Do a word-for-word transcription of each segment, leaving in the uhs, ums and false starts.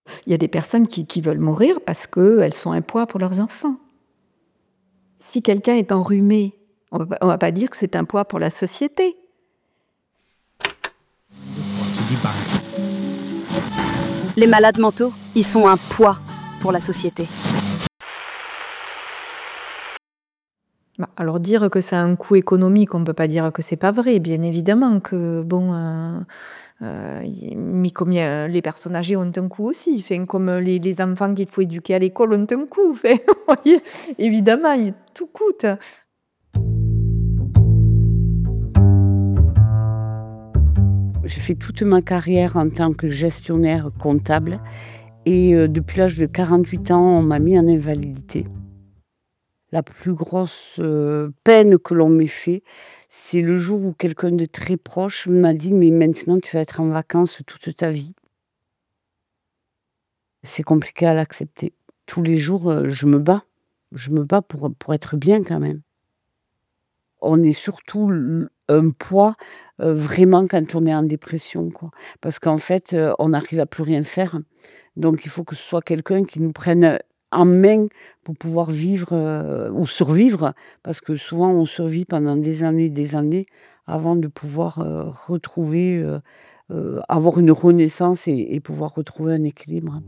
Il y a des personnes qui, qui veulent mourir parce qu'elles sont un poids pour leurs enfants. Si quelqu'un est enrhumé, on ne va pas dire que c'est un poids pour la société. Les malades mentaux, ils sont un poids pour la société. Alors dire que ça a un coût économique, on ne peut pas dire que c'est pas vrai. Bien évidemment que bon, euh, euh, mais combien les personnes âgées ont un coût aussi. Enfin, comme les, les enfants qu'il faut éduquer à l'école ont un coût. Enfin, vous voyez, évidemment, tout coûte. J'ai fait toute ma carrière en tant que gestionnaire comptable et euh, depuis l'âge de quarante-huit ans, on m'a mis en invalidité. La plus grosse euh, peine que l'on m'ait fait, c'est le jour où quelqu'un de très proche m'a dit « mais maintenant tu vas être en vacances toute ta vie ». C'est compliqué à l'accepter. Tous les jours, euh, je me bats. Je me bats pour, pour être bien quand même. On est surtout un poids euh, vraiment quand on est en dépression, quoi. Parce qu'en fait, euh, on n'arrive à plus rien faire. Donc il faut que ce soit quelqu'un qui nous prenne en main pour pouvoir vivre euh, ou survivre, parce que souvent on survit pendant des années, des années, avant de pouvoir euh, retrouver, euh, euh, avoir une renaissance et, et pouvoir retrouver un équilibre.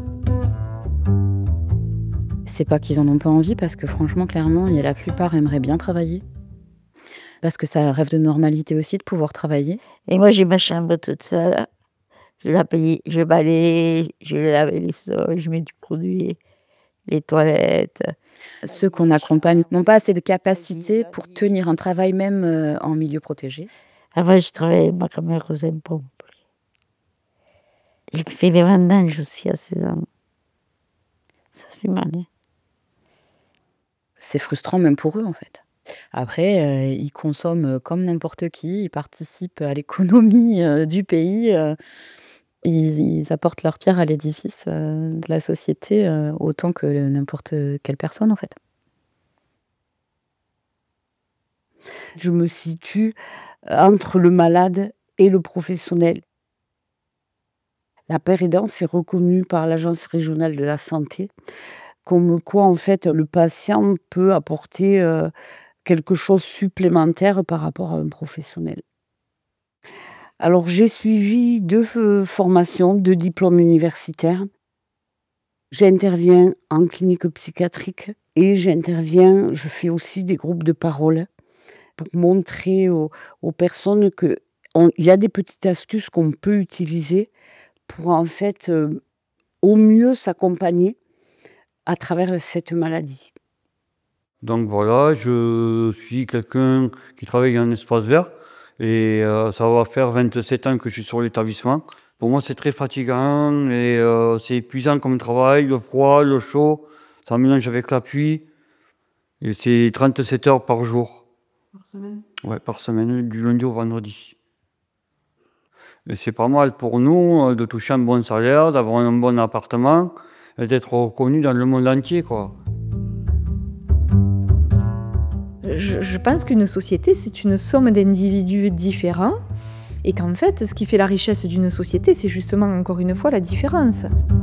C'est pas qu'ils en ont pas envie, parce que franchement, clairement, il y a la plupart aimeraient bien travailler. Parce que c'est un rêve de normalité aussi de pouvoir travailler. Et moi, j'ai ma chambre toute seule. Je la paye, je balaye, je lave les sols, je mets du produit, les toilettes. Ceux qu'on accompagne n'ont pas assez de capacité pour tenir un travail même euh, en milieu protégé. Avant, je travaillais avec ma caméra aux impôts. J'ai fait des vendanges aussi à seize ans. Ça fait mal. Hein. C'est frustrant même pour eux, en fait. Après, euh, ils consomment comme n'importe qui, ils participent à l'économie euh, du pays. Euh, ils, ils apportent leur pierre à l'édifice euh, de la société euh, autant que n'importe quelle personne, en fait. Je me situe entre le malade et le professionnel. La péridance est reconnue par l'Agence régionale de la santé, comme quoi, en fait, le patient peut apporter euh, quelque chose supplémentaire par rapport à un professionnel. Alors, j'ai suivi deux euh, formations, deux diplômes universitaires. J'interviens en clinique psychiatrique et j'interviens, je fais aussi des groupes de parole pour montrer aux, aux personnes qu'il y a des petites astuces qu'on peut utiliser pour, en fait, euh, au mieux s'accompagner à travers cette maladie. Donc voilà, je suis quelqu'un qui travaille en espace vert et euh, ça va faire vingt-sept ans que je suis sur l'établissement. Pour moi, c'est très fatigant et euh, c'est épuisant comme travail, le froid, le chaud, ça mélange avec la pluie. Et c'est trente-sept heures par jour. Par semaine ? Ouais, par semaine, du lundi au vendredi. Et c'est pas mal pour nous de toucher un bon salaire, d'avoir un bon appartement et d'être reconnu dans le monde entier, quoi. Je, je pense qu'une société, c'est une somme d'individus différents et qu'en fait, ce qui fait la richesse d'une société, c'est justement, encore une fois, la différence.